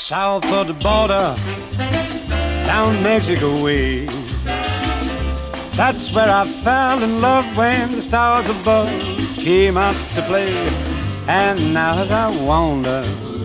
south of the border, down Mexico way. That's where I fell in love when the stars above came out to play. And now as I wander...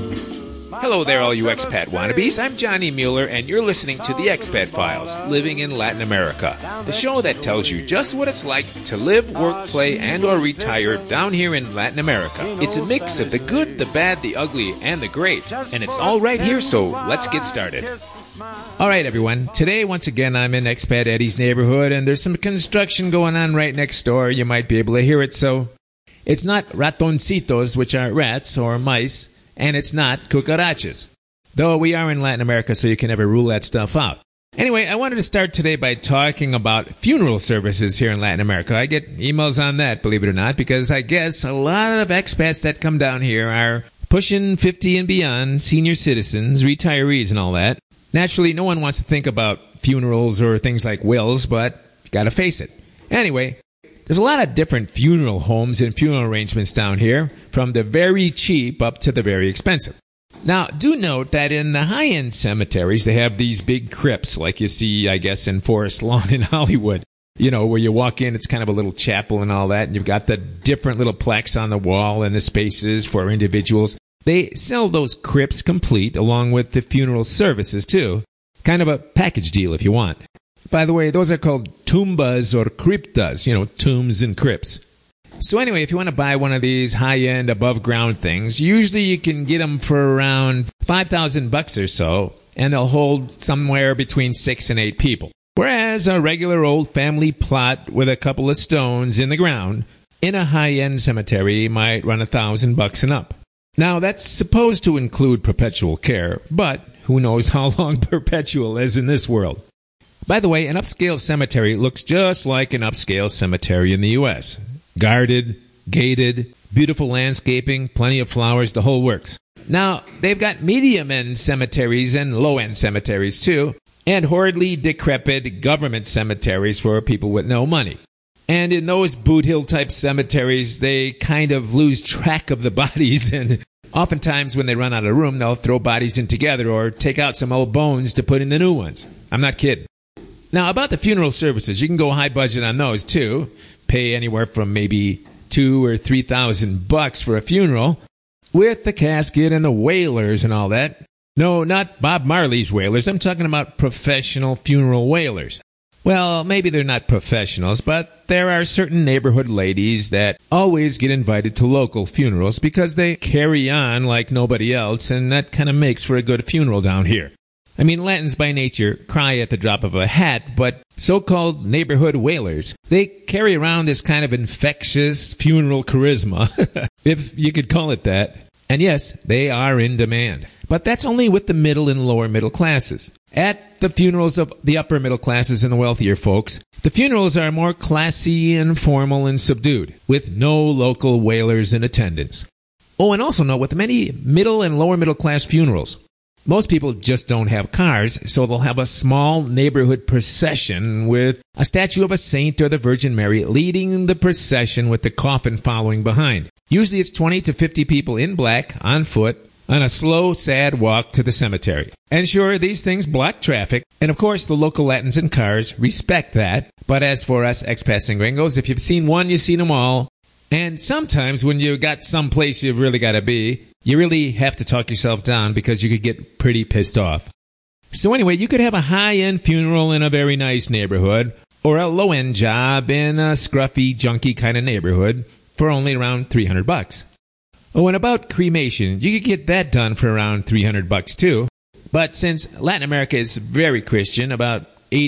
Hello there, all you expat wannabes. I'm Johnny Mueller, and you're listening to The Expat Files, Living in Latin America, the show that tells you just what it's like to live, work, play, and or retire down here in Latin America. It's a mix of the good, the bad, the ugly, and the great, and it's all right here, so let's get started. All right, everyone. Today, once again, I'm in Expat Eddie's neighborhood, and there's some construction going on right next door. You might be able to hear it, so it's not ratoncitos, which are rats or mice, and it's not cucarachas. Though we are in Latin America, so you can never rule that stuff out. Anyway, I wanted to start today by talking about funeral services here in Latin America. I get emails on that, believe it or not, because I guess a lot of expats that come down here are pushing 50 and beyond, senior citizens, retirees and all that. Naturally, no one wants to think about funerals or things like wills, but you gotta face it. Anyway, there's a lot of different funeral homes and funeral arrangements down here, from the very cheap up to the very expensive. Now, do note that in the high-end cemeteries, they have these big crypts, like you see, I guess, in Forest Lawn in Hollywood. You know, where you walk in, it's kind of a little chapel and all that, and you've got the different little plaques on the wall and the spaces for individuals. They sell those crypts complete, along with the funeral services, too. Kind of a package deal, if you want. By the way, those are called tumbas or cryptas, tombs and crypts. So anyway, if you want to buy one of these high-end, above-ground things, usually you can get them for around $5,000 or so, and they'll hold somewhere between 6 and 8 people. Whereas a regular old family plot with a couple of stones in the ground in a high-end cemetery might run $1,000 and up. Now, that's supposed to include perpetual care, but who knows how long perpetual is in this world. By the way, an upscale cemetery looks just like an upscale cemetery in the U.S. Guarded, gated, beautiful landscaping, plenty of flowers, the whole works. Now, they've got medium-end cemeteries and low-end cemeteries, too, and horridly decrepit government cemeteries for people with no money. And in those Boot Hill-type cemeteries, they kind of lose track of the bodies, and oftentimes when they run out of room, they'll throw bodies in together or take out some old bones to put in the new ones. I'm not kidding. Now, about the funeral services, you can go high budget on those, too. Pay anywhere from maybe $2,000 or $3,000 for a funeral, with the casket and the wailers and all that. No, not Bob Marley's wailers. I'm talking about professional funeral wailers. Well, maybe they're not professionals, but there are certain neighborhood ladies that always get invited to local funerals because they carry on like nobody else, and that kind of makes for a good funeral down here. I mean, Latins by nature cry at the drop of a hat, but so-called neighborhood wailers, they carry around this kind of infectious funeral charisma, if you could call it that. And yes, they are in demand. But that's only with the middle and lower middle classes. At the funerals of the upper middle classes and the wealthier folks, the funerals are more classy and formal and subdued, with no local wailers in attendance. Oh, and also note, with many middle and lower middle class funerals, most people just don't have cars, so they'll have a small neighborhood procession with a statue of a saint or the Virgin Mary leading the procession with the coffin following behind. Usually it's 20 to 50 people in black, on foot, on a slow, sad walk to the cemetery. And sure, these things block traffic, and of course the local Latins and cars respect that. But as for us expats and gringos, if you've seen one, you've seen them all. And sometimes when you got someplace you've really got to be, you really have to talk yourself down because you could get pretty pissed off. So anyway, you could have a high-end funeral in a very nice neighborhood, or a low-end job in a scruffy, junky kind of neighborhood for only around $300. Oh, and about cremation, you could get that done for around $300 too. But since Latin America is very Christian, about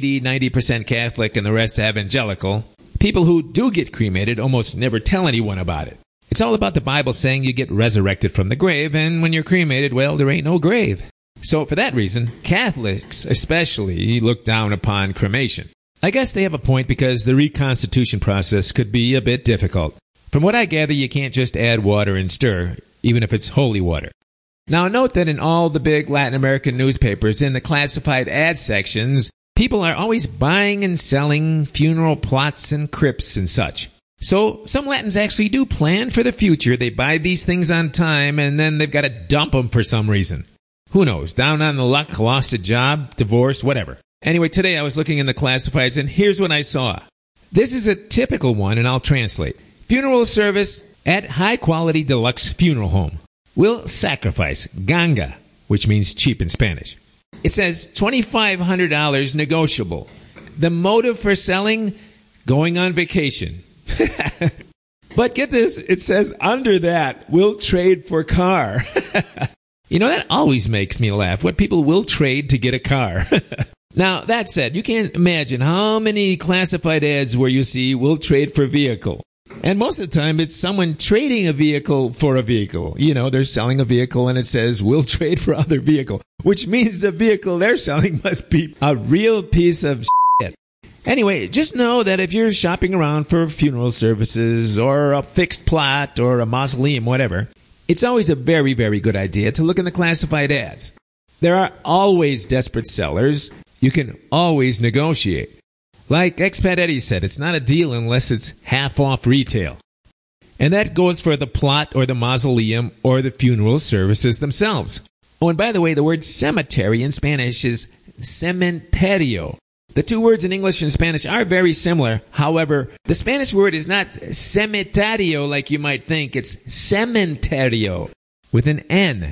80-90% Catholic and the rest evangelical, people who do get cremated almost never tell anyone about it. It's all about the Bible saying you get resurrected from the grave, and when you're cremated, well, there ain't no grave. So for that reason, Catholics especially look down upon cremation. I guess they have a point because the reconstitution process could be a bit difficult. From what I gather, you can't just add water and stir, even if it's holy water. Now note that in all the big Latin American newspapers, in the classified ad sections, people are always buying and selling funeral plots and crypts and such. So some Latins actually do plan for the future. They buy these things on time, and then they've got to dump them for some reason. Who knows? Down on the luck, lost a job, divorce, whatever. Anyway, today I was looking in the classifieds, and here's what I saw. This is a typical one, and I'll translate. Funeral service at high-quality deluxe funeral home. Will sacrifice, ganga, which means cheap in Spanish. It says $2,500 negotiable. The motive for selling? Going on vacation. But get this, it says under that, will trade for car. You know, that always makes me laugh, what people will trade to get a car. Now, that said, you can't imagine how many classified ads where you see will trade for vehicle. And most of the time, it's someone trading a vehicle for a vehicle. You know, they're selling a vehicle and it says, we'll trade for other vehicle, which means the vehicle they're selling must be a real piece of shit. Anyway, just know that if you're shopping around for funeral services or a fixed plot or a mausoleum, whatever, it's always a very, very good idea to look in the classified ads. There are always desperate sellers. You can always negotiate. Like Expat Eddie said, it's not a deal unless it's half off retail. And that goes for the plot or the mausoleum or the funeral services themselves. Oh, and by the way, the word cemetery in Spanish is cementerio. The two words in English and Spanish are very similar. However, the Spanish word is not cementerio like you might think. It's cementerio with an N.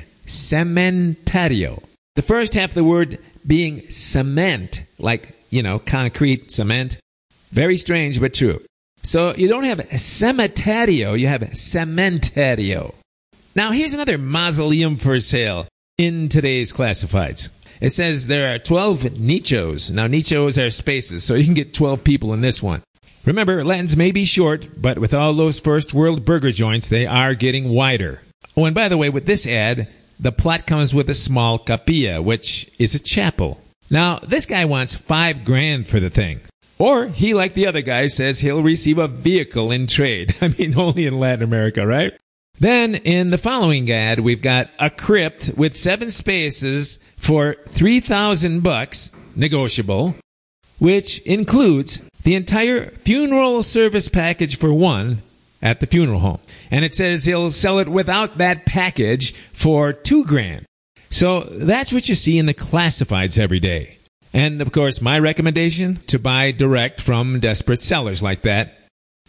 Cementerio. The first half of the word being cement, like, you know, concrete, cement. Very strange, but true. So you don't have cementerio, you have cementerio. Now here's another mausoleum for sale in today's classifieds. It says there are 12 nichos. Now nichos are spaces, so you can get 12 people in this one. Remember, Latins may be short, but with all those first world burger joints, they are getting wider. Oh, and by the way, with this ad, the plot comes with a small capilla, which is a chapel. Now, this guy wants $5,000 for the thing. Or he, like the other guy, says he'll receive a vehicle in trade. I mean, only in Latin America, right? Then, in the following ad, we've got a crypt with 7 spaces for $3,000, negotiable, which includes the entire funeral service package for one at the funeral home. And it says he'll sell it without that package for $2,000. So that's what you see in the classifieds every day. And, of course, my recommendation, to buy direct from desperate sellers like that.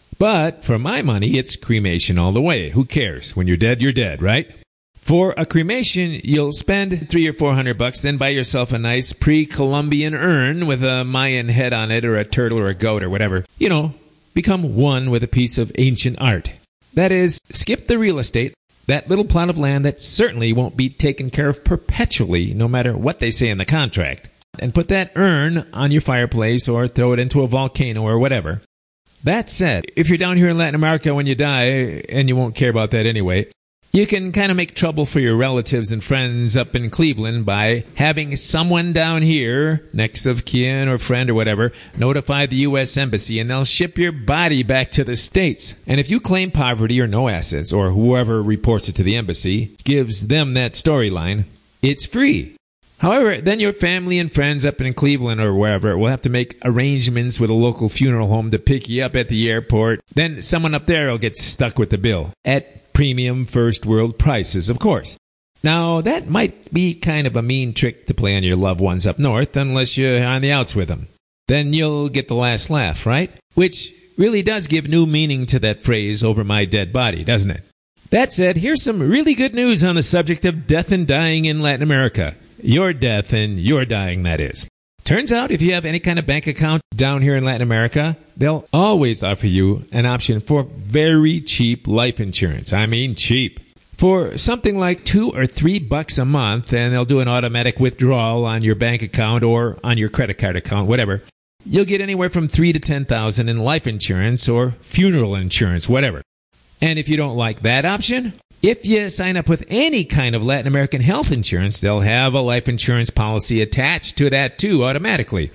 But for my money, it's cremation all the way. Who cares? When you're dead, right? For a cremation, you'll spend $300 or $400, then buy yourself a nice pre-Columbian urn with a Mayan head on it, or a turtle or a goat or whatever. You know, become one with a piece of ancient art. That is, skip the real estate, that little plot of land that certainly won't be taken care of perpetually, no matter what they say in the contract, and put that urn on your fireplace or throw it into a volcano or whatever. That said, if you're down here in Latin America when you die, and you won't care about that anyway, you can kind of make trouble for your relatives and friends up in Cleveland by having someone down here, next of kin or friend or whatever, notify the U.S. Embassy, and they'll ship your body back to the States. And if you claim poverty or no assets, or whoever reports it to the embassy gives them that storyline, it's free. However, then your family and friends up in Cleveland or wherever will have to make arrangements with a local funeral home to pick you up at the airport. Then someone up there will get stuck with the bill. At premium first world prices, of course. Now, that might be kind of a mean trick to play on your loved ones up north, unless you're on the outs with them. Then you'll get the last laugh, right? Which really does give new meaning to that phrase, over my dead body, doesn't it? That said, here's some really good news on the subject of death and dying in Latin America. Your death and your dying, that is. Turns out if you have any kind of bank account down here in Latin America, they'll always offer you an option for very cheap life insurance. I mean cheap. For something like $2 or $3 a month, and they'll do an automatic withdrawal on your bank account or on your credit card account, whatever. You'll get anywhere from $3,000 to $10,000 in life insurance or funeral insurance, whatever. And if you don't like that option, if you sign up with any kind of Latin American health insurance, they'll have a life insurance policy attached to that too, automatically,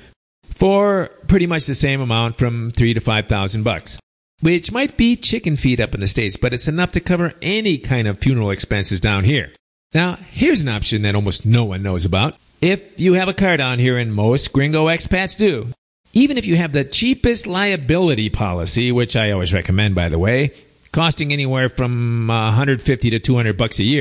for pretty much the same amount, from $3,000 to $5,000, which might be chicken feed up in the States, but it's enough to cover any kind of funeral expenses down here. Now, here's an option that almost no one knows about. If you have a car down here, and most gringo expats do, even if you have the cheapest liability policy, which I always recommend, by the way, costing anywhere from $150 to $200 a year,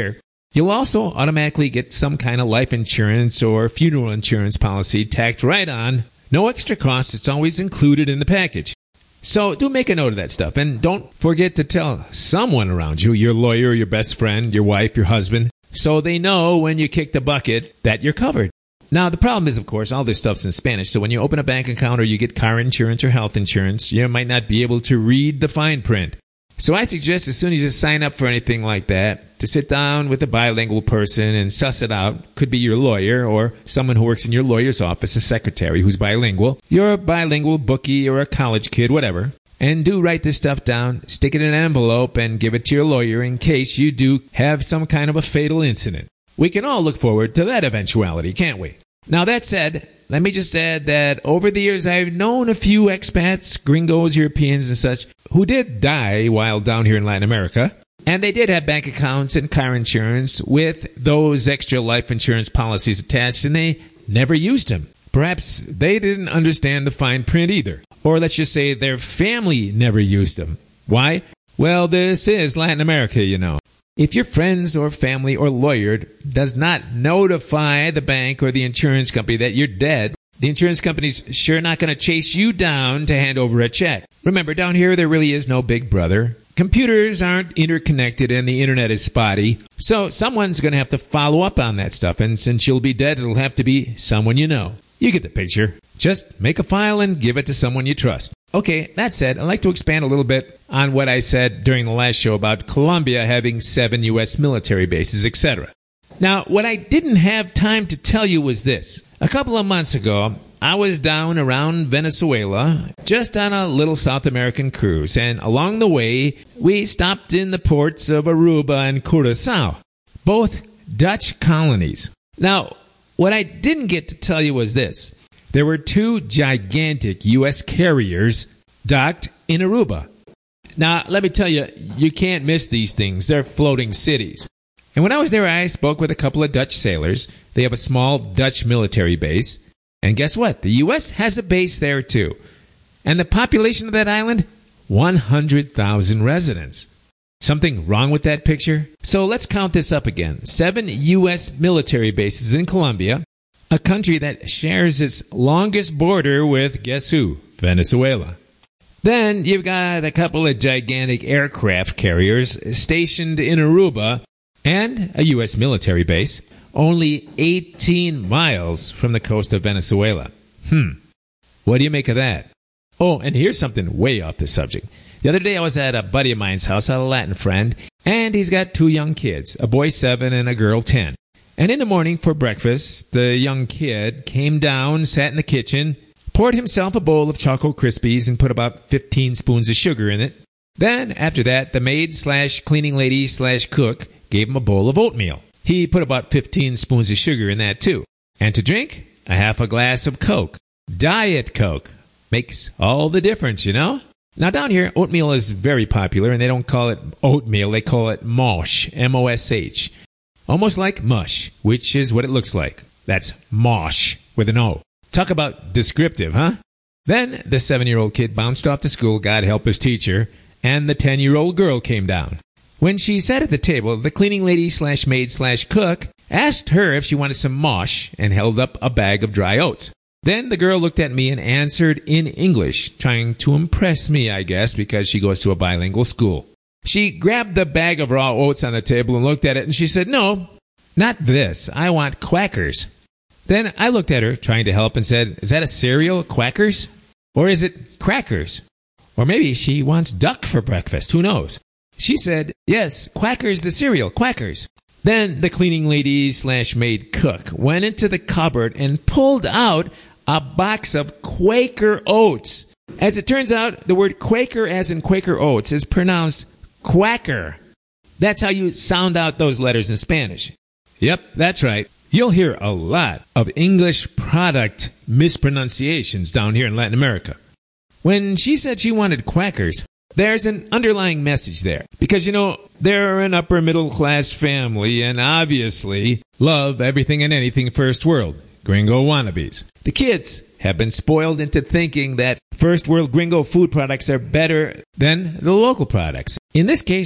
You'll also automatically get some kind of life insurance or funeral insurance policy tacked right on. No extra cost. It's always included in the package. So do make a note of that stuff. And don't forget to tell someone around you, your lawyer, your best friend, your wife, your husband, so they know when you kick the bucket that you're covered. Now, the problem is, of course, all this stuff's in Spanish. So when you open a bank account or you get car insurance or health insurance, you might not be able to read the fine print. So I suggest as soon as you sign up for anything like that, to sit down with a bilingual person and suss it out. Could be your lawyer or someone who works in your lawyer's office, a secretary who's bilingual. You're a bilingual bookie or a college kid, whatever. And do write this stuff down, stick it in an envelope, and give it to your lawyer in case you do have some kind of a fatal incident. We can all look forward to that eventuality, can't we? Now, that said, let me just add that over the years I've known a few expats, gringos, Europeans, and such, who did die while down here in Latin America. And they did have bank accounts and car insurance with those extra life insurance policies attached, and they never used them. Perhaps they didn't understand the fine print either. Or let's just say their family never used them. Why? Well, this is Latin America, you know. If your friends or family or lawyer does not notify the bank or the insurance company that you're dead, the insurance company's sure not going to chase you down to hand over a check. Remember, down here there really is no big brother. Computers aren't interconnected and the internet is spotty. So someone's going to have to follow up on that stuff. And since you'll be dead, it'll have to be someone you know. You get the picture. Just make a file and give it to someone you trust. Okay, that said, I'd like to expand a little bit on what I said during the last show about Colombia having 7 U.S. military bases, etc. Now, what I didn't have time to tell you was this. A couple of months ago, I was down around Venezuela, just on a little South American cruise, and along the way, we stopped in the ports of Aruba and Curaçao, both Dutch colonies. Now, what I didn't get to tell you was this. There were 2 gigantic U.S. carriers docked in Aruba. Now, let me tell you, you can't miss these things. They're floating cities. And when I was there, I spoke with a couple of Dutch sailors. They have a small Dutch military base. And guess what? The U.S. has a base there, too. And the population of that island? 100,000 residents. Something wrong with that picture? So let's count this up again. 7 U.S. military bases in Colombia, a country that shares its longest border with, guess who? Venezuela. Then you've got a couple of gigantic aircraft carriers stationed in Aruba and a U.S. military base, only 18 miles from the coast of Venezuela. What do you make of that? Oh, and here's something way off the subject. The other day I was at a buddy of mine's house, a Latin friend, and he's got 2 young kids, a boy 7 and a girl 10. And in the morning for breakfast, the young kid came down, sat in the kitchen, poured himself a bowl of Choco Krispies and put about 15 spoons of sugar in it. Then, after that, the maid/cleaning lady/cook gave him a bowl of oatmeal. He put about 15 spoons of sugar in that too. And to drink, a half a glass of Coke. Diet Coke. Makes all the difference, you know? Now down here, oatmeal is very popular, and they don't call it oatmeal, they call it mosh, M-O-S-H. Almost like mush, which is what it looks like. That's mosh, with an O. Talk about descriptive, huh? Then the 7-year-old kid bounced off to school, God help his teacher, and the 10-year-old girl came down. When she sat at the table, the cleaning lady/maid/cook asked her if she wanted some mosh and held up a bag of dry oats. Then the girl looked at me and answered in English, trying to impress me, I guess, because she goes to a bilingual school. She grabbed the bag of raw oats on the table and looked at it, and she said, "No, not this. I want Quackers." Then I looked at her, trying to help, and said, "Is that a cereal, Quackers? Or is it crackers? Or maybe she wants duck for breakfast. Who knows?" She said, "Yes, Quackers the cereal, Quackers." Then the cleaning lady/maid cook went into the cupboard and pulled out a box of Quaker Oats. As it turns out, the word Quaker as in Quaker Oats is pronounced Quacker. That's how you sound out those letters in Spanish. Yep, that's right. You'll hear a lot of English product mispronunciations down here in Latin America. When she said she wanted Quackers, there's an underlying message there. Because, you know, they're an upper middle class family and obviously love everything and anything first world. Gringo wannabes. The kids have been spoiled into thinking that first world gringo food products are better than the local products. In this case,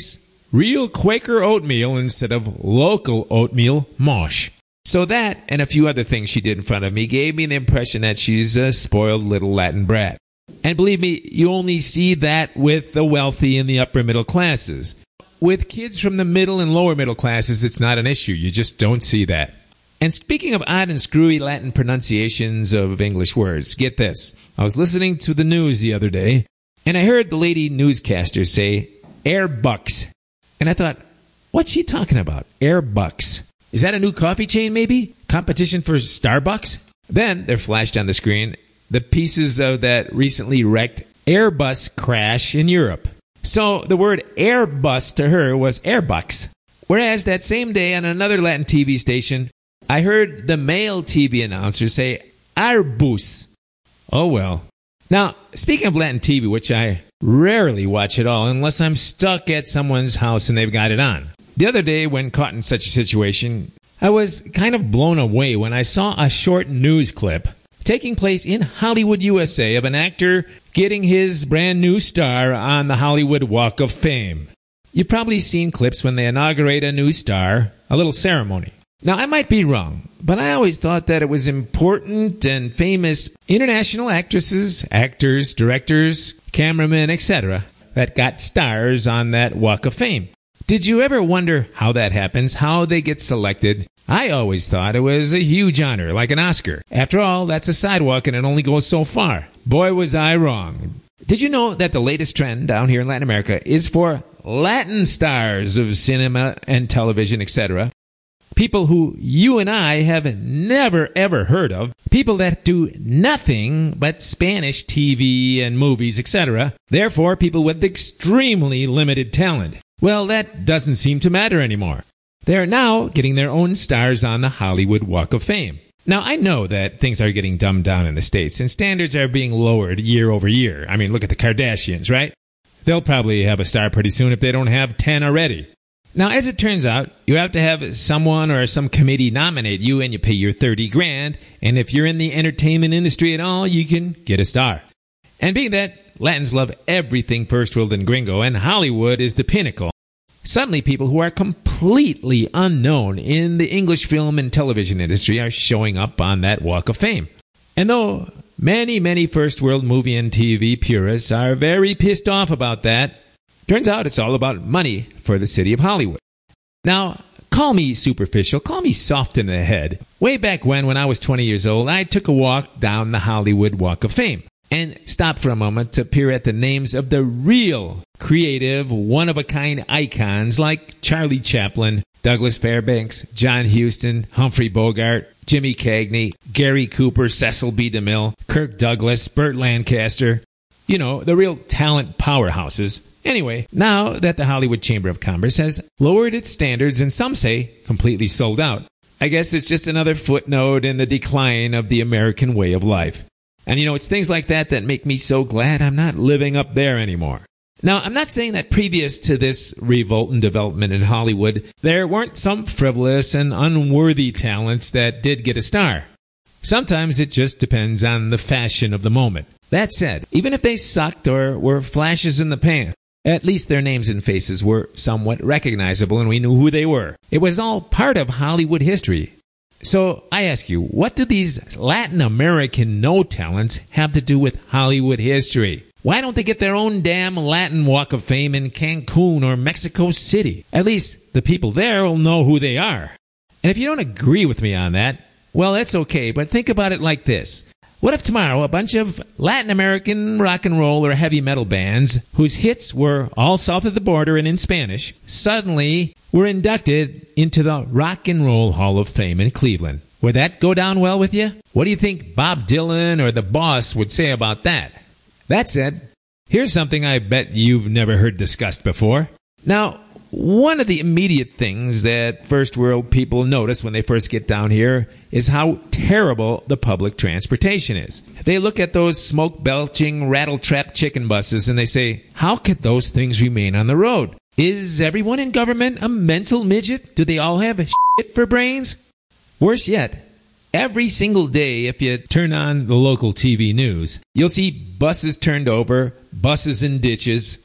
real Quaker oatmeal instead of local oatmeal mush. So that, and a few other things she did in front of me, gave me the impression that she's a spoiled little Latin brat. And believe me, you only see that with the wealthy and the upper middle classes. With kids from the middle and lower middle classes, it's not an issue. You just don't see that. And speaking of odd and screwy Latin pronunciations of English words, get this. I was listening to the news the other day, and I heard the lady newscaster say, Airbucks. And I thought, what's she talking about? Airbucks. Is that a new coffee chain, maybe? Competition for Starbucks? Then there flashed on the screen the pieces of that recently wrecked Airbus crash in Europe. So the word Airbus to her was Airbucks. Whereas that same day on another Latin TV station, I heard the male TV announcer say Airbus. Oh well. Now, speaking of Latin TV, which I rarely watch at all unless I'm stuck at someone's house and they've got it on. The other day, when caught in such a situation, I was kind of blown away when I saw a short news clip taking place in Hollywood, USA, of an actor getting his brand new star on the Hollywood Walk of Fame. You've probably seen clips when they inaugurate a new star, a little ceremony. Now, I might be wrong, but I always thought that it was important and famous international actresses, actors, directors, cameramen, etc. that got stars on that Walk of Fame. Did you ever wonder how that happens, how they get selected? I always thought it was a huge honor, like an Oscar. After all, that's a sidewalk and it only goes so far. Boy, was I wrong. Did you know that the latest trend down here in Latin America is for Latin stars of cinema and television, etc.? People who you and I have never ever heard of. People that do nothing but Spanish TV and movies, etc. Therefore, people with extremely limited talent. Well, that doesn't seem to matter anymore. They're now getting their own stars on the Hollywood Walk of Fame. Now, I know that things are getting dumbed down in the States, and standards are being lowered year over year. I mean, look at the Kardashians, right? They'll probably have a star pretty soon if they don't have 10 already. Now, as it turns out, you have to have someone or some committee nominate you, and you pay your $30,000, and if you're in the entertainment industry at all, you can get a star. And being that Latins love everything first world and gringo, and Hollywood is the pinnacle, suddenly people who are completely unknown in the English film and television industry are showing up on that Walk of Fame. And though many first world movie and TV purists are very pissed off about that, turns out it's all about money for the city of Hollywood. Now, call me superficial, call me soft in the head. Way back when I was 20 years old, I took a walk down the Hollywood Walk of Fame and stopped for a moment to peer at the names of the real creative, one-of-a-kind icons like Charlie Chaplin, Douglas Fairbanks, John Huston, Humphrey Bogart, Jimmy Cagney, Gary Cooper, Cecil B. DeMille, Kirk Douglas, Burt Lancaster. You know, the real talent powerhouses. Anyway, now that the Hollywood Chamber of Commerce has lowered its standards and some say completely sold out, I guess it's just another footnote in the decline of the American way of life. And you know, it's things like that that make me so glad I'm not living up there anymore. Now, I'm not saying that previous to this revolt and development in Hollywood, there weren't some frivolous and unworthy talents that did get a star. Sometimes it just depends on the fashion of the moment. That said, even if they sucked or were flashes in the pan, at least their names and faces were somewhat recognizable and we knew who they were. It was all part of Hollywood history. So I ask you, what do these Latin American no-talents have to do with Hollywood history? Why don't they get their own damn Latin Walk of Fame in Cancun or Mexico City? At least the people there will know who they are. And if you don't agree with me on that, well, that's okay, but think about it like this. What if tomorrow a bunch of Latin American rock and roll or heavy metal bands whose hits were all south of the border and in Spanish suddenly were inducted into the Rock and Roll Hall of Fame in Cleveland? Would that go down well with you? What do you think Bob Dylan or the Boss would say about that? That said, here's something I bet you've never heard discussed before. Now, one of the immediate things that first world people notice when they first get down here is how terrible the public transportation is. They look at those smoke-belching, rattle-trap chicken buses and they say, how could those things remain on the road? Is everyone in government a mental midget? Do they all have shit for brains? Worse yet, every single day, if you turn on the local TV news, you'll see buses turned over, buses in ditches,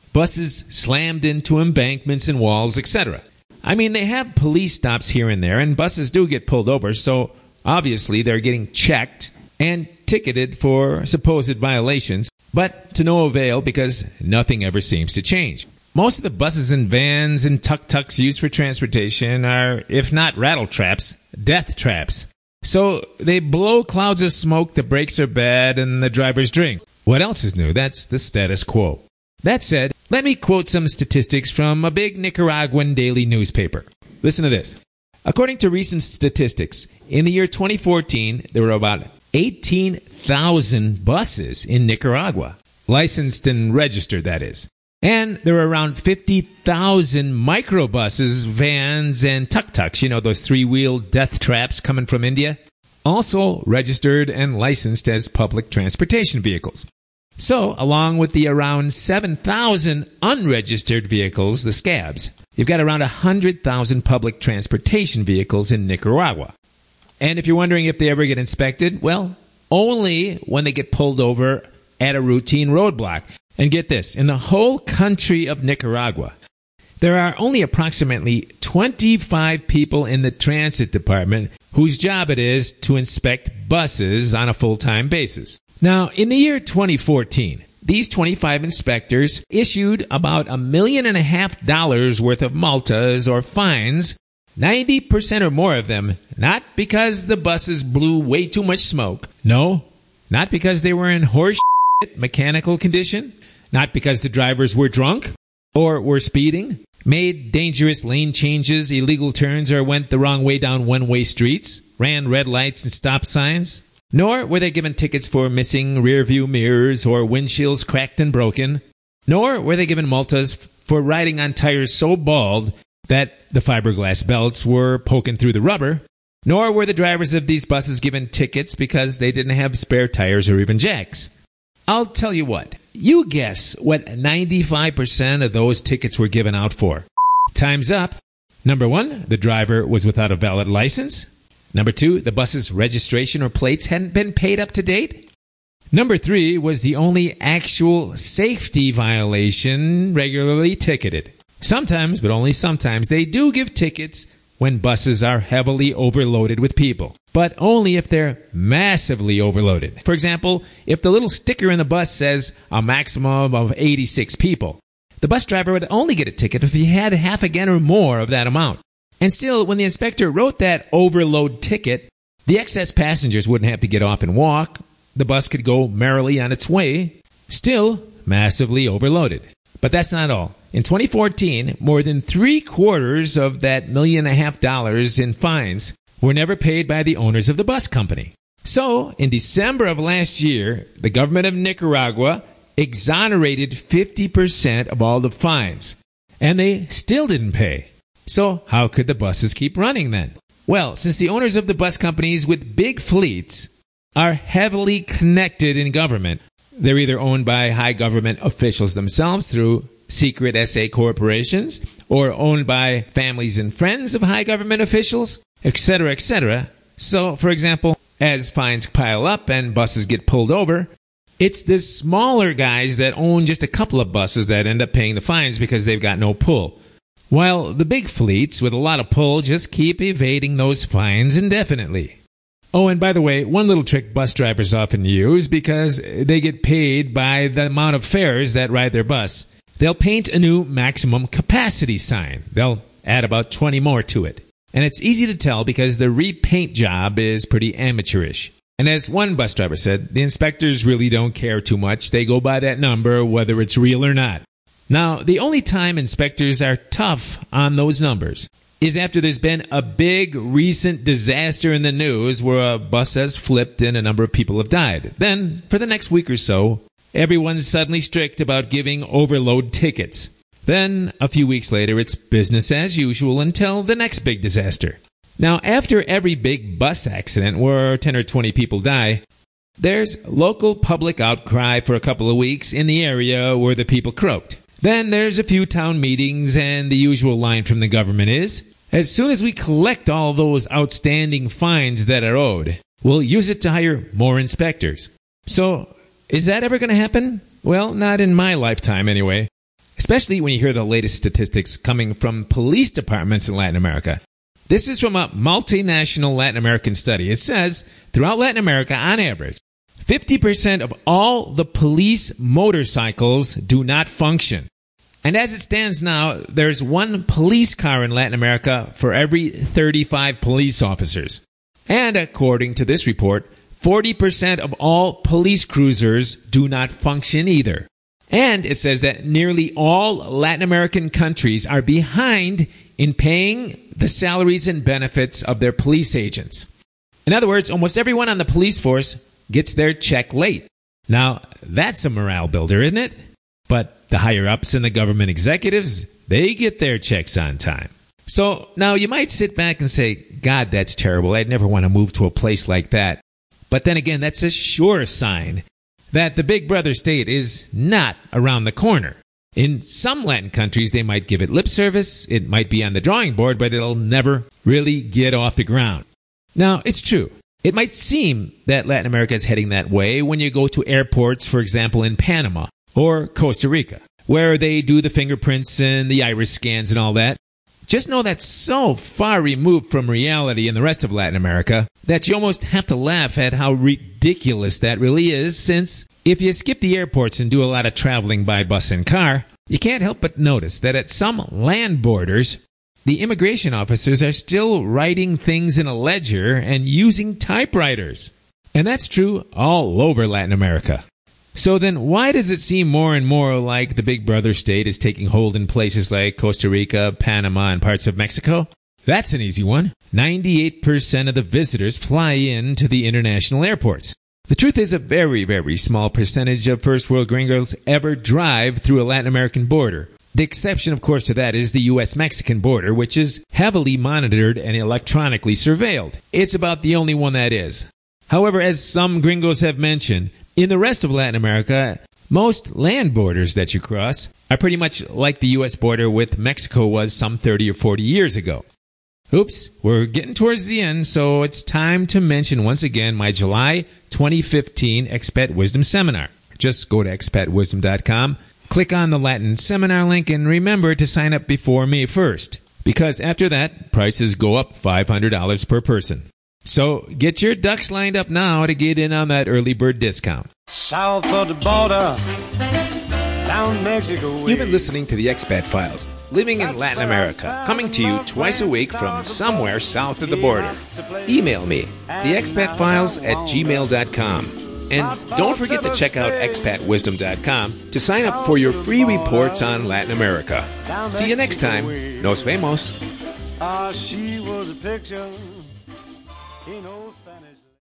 buses slammed into embankments and walls, etc. I mean, they have police stops here and there, and buses do get pulled over, so obviously they're getting checked and ticketed for supposed violations, but to no avail because nothing ever seems to change. Most of the buses and vans and tuk-tuks used for transportation are, if not rattle traps, death traps. So they blow clouds of smoke, the brakes are bad, and the drivers drink. What else is new? That's the status quo. That said, let me quote some statistics from a big Nicaraguan daily newspaper. Listen to this. According to recent statistics, in the year 2014, there were about 18,000 buses in Nicaragua. Licensed and registered, that is. And there were around 50,000 microbuses, vans, and tuk-tuks, those three-wheeled death traps coming from India, also registered and licensed as public transportation vehicles. So, along with the around 7,000 unregistered vehicles, the scabs, you've got around 100,000 public transportation vehicles in Nicaragua. And if you're wondering if they ever get inspected, well, only when they get pulled over at a routine roadblock. And get this, in the whole country of Nicaragua, there are only approximately 25 people in the transit department whose job it is to inspect buses on a full-time basis. Now, in the year 2014, these 25 inspectors issued about $1.5 million worth of multas or fines, 90% or more of them, not because the buses blew way too much smoke. No, not because they were in horse mechanical condition. Not because the drivers were drunk or were speeding, made dangerous lane changes, illegal turns, or went the wrong way down one-way streets, ran red lights and stop signs. Nor were they given tickets for missing rear-view mirrors or windshields cracked and broken. Nor were they given multas for riding on tires so bald that the fiberglass belts were poking through the rubber. Nor were the drivers of these buses given tickets because they didn't have spare tires or even jacks. I'll tell you what. You guess what 95% of those tickets were given out for. Time's up. Number 1, the driver was without a valid license. Number 2, the bus's registration or plates hadn't been paid up to date. Number 3 was the only actual safety violation regularly ticketed. Sometimes, but only sometimes, they do give tickets when buses are heavily overloaded with people, but only if they're massively overloaded. For example, if the little sticker in the bus says a maximum of 86 people, the bus driver would only get a ticket if he had half again or more of that amount. And still, when the inspector wrote that overload ticket, the excess passengers wouldn't have to get off and walk. The bus could go merrily on its way, still massively overloaded. But that's not all. In 2014, more than 3/4 of that $1.5 million in fines were never paid by the owners of the bus company. So, in December of last year, the government of Nicaragua exonerated 50% of all the fines, and they still didn't pay. So, how could the buses keep running then? Well, since the owners of the bus companies with big fleets are heavily connected in government, they're either owned by high government officials themselves through secret SA corporations, or owned by families and friends of high government officials, etc., etc. So, for example, as fines pile up and buses get pulled over, it's the smaller guys that own just a couple of buses that end up paying the fines because they've got no pull. While the big fleets with a lot of pull just keep evading those fines indefinitely. Oh, and by the way, one little trick bus drivers often use because they get paid by the amount of fares that ride their bus. They'll paint a new maximum capacity sign. They'll add about 20 more to it. And it's easy to tell because the repaint job is pretty amateurish. And as one bus driver said, the inspectors really don't care too much. They go by that number whether it's real or not. Now, the only time inspectors are tough on those numbers is after there's been a big recent disaster in the news where a bus has flipped and a number of people have died. Then, for the next week or so, everyone's suddenly strict about giving overload tickets. Then, a few weeks later, it's business as usual until the next big disaster. Now, after every big bus accident where 10 or 20 people die, there's local public outcry for a couple of weeks in the area where the people croaked. Then there's a few town meetings, and the usual line from the government is, as soon as we collect all those outstanding fines that are owed, we'll use it to hire more inspectors. So, is that ever going to happen? Well, not in my lifetime anyway. especially when you hear the latest statistics coming from police departments in Latin America. This is from a multinational Latin American study. It says, throughout Latin America, on average, 50% of all the police motorcycles do not function. And as it stands now, there's one police car in Latin America for every 35 police officers. And according to this report, 40% of all police cruisers do not function either. And it says that nearly all Latin American countries are behind in paying the salaries and benefits of their police agents. In other words, almost everyone on the police force gets their check late. Now, that's a morale builder, isn't it? But the higher-ups and the government executives, they get their checks on time. So now you might sit back and say, God, that's terrible. I'd never want to move to a place like that. But then again, that's a sure sign that the big brother state is not around the corner. In some Latin countries, they might give it lip service. It might be on the drawing board, but it'll never really get off the ground. Now, it's true. It might seem that Latin America is heading that way when you go to airports, for example, in Panama or Costa Rica, where they do the fingerprints and the iris scans and all that. Just know that's so far removed from reality in the rest of Latin America that you almost have to laugh at how ridiculous that really is, since if you skip the airports and do a lot of traveling by bus and car, you can't help but notice that at some land borders, the immigration officers are still writing things in a ledger and using typewriters. And that's true all over Latin America. So then why does it seem more and more like the big brother state is taking hold in places like Costa Rica, Panama, and parts of Mexico? That's an easy one. 98% of the visitors fly in to the international airports. The truth is a very, very small percentage of first world gringos ever drive through a Latin American border. The exception, of course, to that is the U.S.-Mexican border, which is heavily monitored and electronically surveilled. It's about the only one that is. However, as some gringos have mentioned, in the rest of Latin America, most land borders that you cross are pretty much like the U.S. border with Mexico was some 30 or 40 years ago. Oops, we're getting towards the end, so it's time to mention once again my July 2015 Expat Wisdom Seminar. Just go to expatwisdom.com, click on the Latin Seminar link, and remember to sign up before May 1st, because after that, prices go up $500 per person. So get your ducks lined up now to get in on that early bird discount. South of the border, down Mexico way. You've been listening to the Expat Files, living in Latin America, coming to you twice a week from somewhere south of the border. Email me, theexpatfiles@gmail.com. And don't forget to check out expatwisdom.com to sign up for your free reports on Latin America. See you next time. Nos vemos. She was a picture. He knows